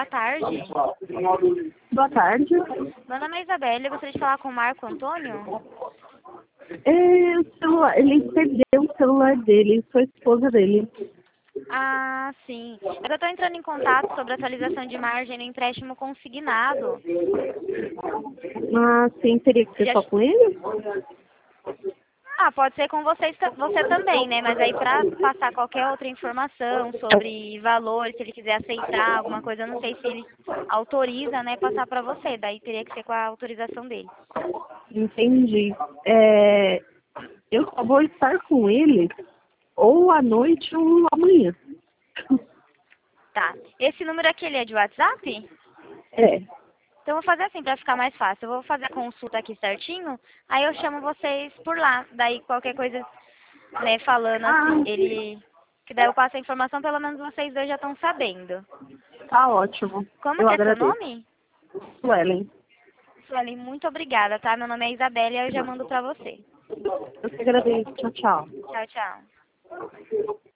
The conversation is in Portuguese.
boa tarde. Boa tarde. Meu nome é Isabelle, eu gostaria de falar com o Marco Antônio. O celular, ele perdeu o celular dele, sou a esposa dele. Ah, sim. Eu estou entrando em contato sobre a atualização de margem no empréstimo consignado. Mas sim, teria que ser só com ele? Ah, pode ser com você também, né? Mas aí para passar qualquer outra informação sobre valores, se ele quiser aceitar alguma coisa, eu não sei se ele autoriza, né, passar para você. Daí teria que ser com a autorização dele. Entendi. Eu só vou estar com ele ou à noite ou amanhã. Tá. Esse número aqui, ele é de WhatsApp? É. Então, eu vou fazer assim, para ficar mais fácil. Eu vou fazer a consulta aqui certinho, aí eu chamo vocês por lá. Daí, qualquer coisa, né, falando assim, ele... Que daí eu passo a informação, pelo menos vocês dois já estão sabendo. Tá ótimo. Como Eu que é seu agradeço. nome? Suelen, Sueli, muito obrigada, tá? Meu nome é Isabelle e eu já mando pra você. eu que agradeço. Tchau, tchau. Tchau, tchau.